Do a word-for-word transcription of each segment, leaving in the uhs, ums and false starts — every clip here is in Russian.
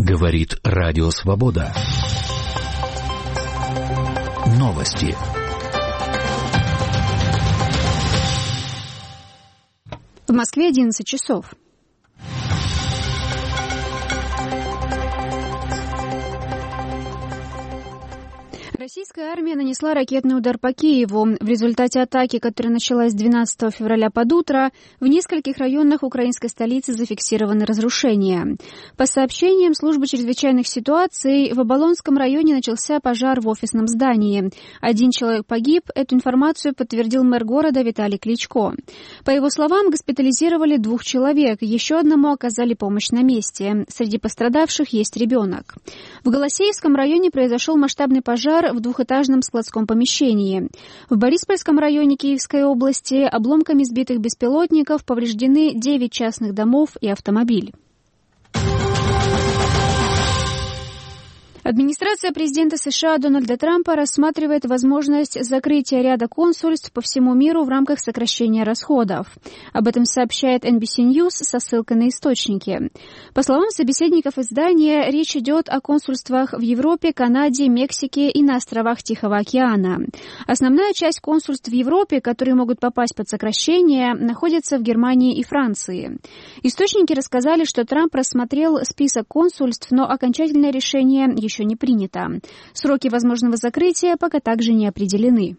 Говорит Радио Свобода. Новости. В Москве одиннадцать часов. Российская армия нанесла ракетный удар по Киеву. В результате атаки, которая началась двенадцатого февраля под утро, в нескольких районах украинской столицы зафиксированы разрушения. По сообщениям службы чрезвычайных ситуаций, в Оболонском районе начался пожар в офисном здании. Один человек погиб. Эту информацию подтвердил мэр города Виталий Кличко. По его словам, госпитализировали двух человек. Еще одному оказали помощь на месте. Среди пострадавших есть ребенок. В Голосеевском районе произошел масштабный пожар в двухэтажном складском помещении. В Бориспольском районе Киевской области обломками сбитых беспилотников повреждены девять частных домов и автомобиль. Администрация президента США Дональда Трампа рассматривает возможность закрытия ряда консульств по всему миру в рамках сокращения расходов. Об этом сообщает эн би си News со ссылкой на источники. По словам собеседников издания, речь идет о консульствах в Европе, Канаде, Мексике и на островах Тихого океана. Основная часть консульств в Европе, которые могут попасть под сокращение, находится в Германии и Франции. Источники рассказали, что Трамп рассмотрел список консульств, но окончательное решение еще не принято. Сроки возможного закрытия пока также не определены.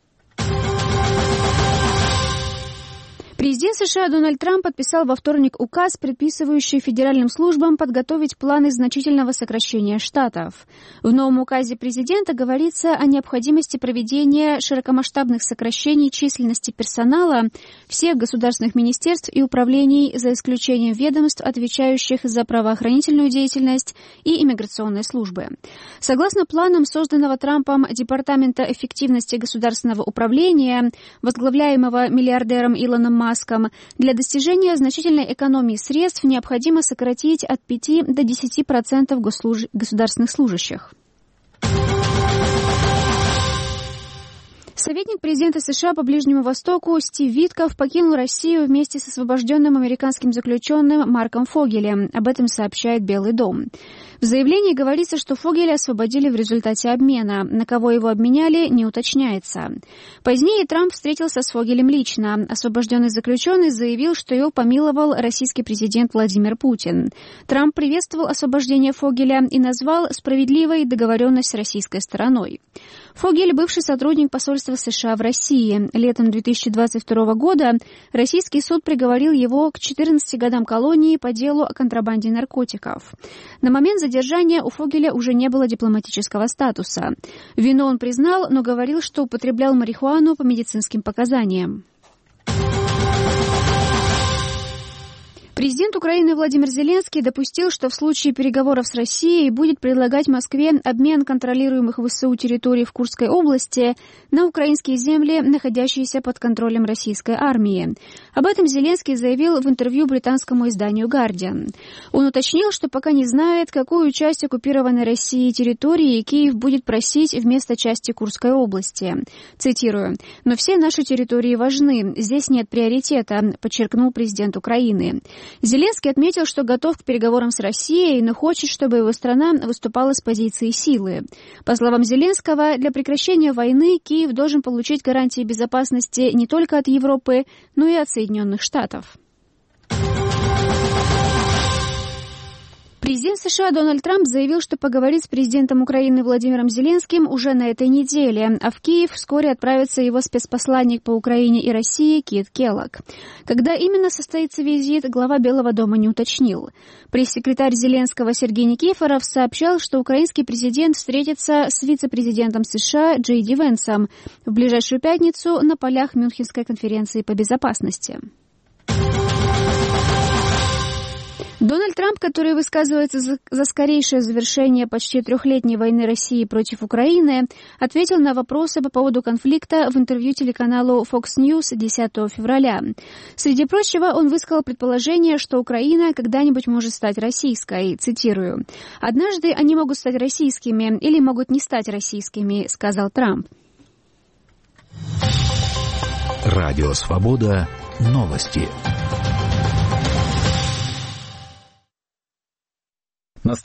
Президент США Дональд Трамп подписал во вторник указ, предписывающий федеральным службам подготовить планы значительного сокращения штатов. В новом указе президента говорится о необходимости проведения широкомасштабных сокращений численности персонала всех государственных министерств и управлений, за исключением ведомств, отвечающих за правоохранительную деятельность и иммиграционные службы. Согласно планам созданного Трампом Департамента эффективности государственного управления, возглавляемого миллиардером Илоном Маском, для достижения значительной экономии средств необходимо сократить от пяти до десяти процентов госслуж... государственных служащих. Советник президента США по Ближнему Востоку Стив Витков покинул Россию вместе с освобожденным американским заключенным Марком Фогелем. Об этом сообщает Белый дом. В заявлении говорится, что Фогеля освободили в результате обмена. На кого его обменяли, не уточняется. Позднее Трамп встретился с Фогелем лично. Освобожденный заключенный заявил, что его помиловал российский президент Владимир Путин. Трамп приветствовал освобождение Фогеля и назвал справедливой договоренность с российской стороной. Фогель – бывший сотрудник посольства США в России. Летом две тысячи двадцать второго года российский суд приговорил его к четырнадцати годам колонии по делу о контрабанде наркотиков. На момент задержания у Фогеля уже не было дипломатического статуса. Вину он признал, но говорил, что употреблял марихуану по медицинским показаниям. Президент Украины Владимир Зеленский допустил, что в случае переговоров с Россией будет предлагать Москве обмен контролируемых ВСУ территорий в Курской области на украинские земли, находящиеся под контролем российской армии. Об этом Зеленский заявил в интервью британскому изданию «Гардиан». Он уточнил, что пока не знает, какую часть оккупированной Россией территории Киев будет просить вместо части Курской области. Цитирую: «Но все наши территории важны, здесь нет приоритета», подчеркнул президент Украины. Зеленский отметил, что готов к переговорам с Россией, но хочет, чтобы его страна выступала с позиции силы. По словам Зеленского, для прекращения войны Киев должен получить гарантии безопасности не только от Европы, но и от Соединенных Штатов. Президент США Дональд Трамп заявил, что поговорит с президентом Украины Владимиром Зеленским уже на этой неделе, а в Киев вскоре отправится его спецпосланник по Украине и России Кит Келлог. Когда именно состоится визит, глава Белого дома не уточнил. Пресс-секретарь Зеленского Сергей Никифоров сообщал, что украинский президент встретится с вице-президентом США Джей Ди Венсом в ближайшую пятницу на полях Мюнхенской конференции по безопасности. Дональд Трамп, который высказывается за, за скорейшее завершение почти трехлетней войны России против Украины, ответил на вопросы по поводу конфликта в интервью телеканалу Fox News десятого февраля. Среди прочего, он высказал предположение, что Украина когда-нибудь может стать российской. Цитирую: «Однажды они могут стать российскими или могут не стать российскими», — сказал Трамп. Радио Свобода. Новости.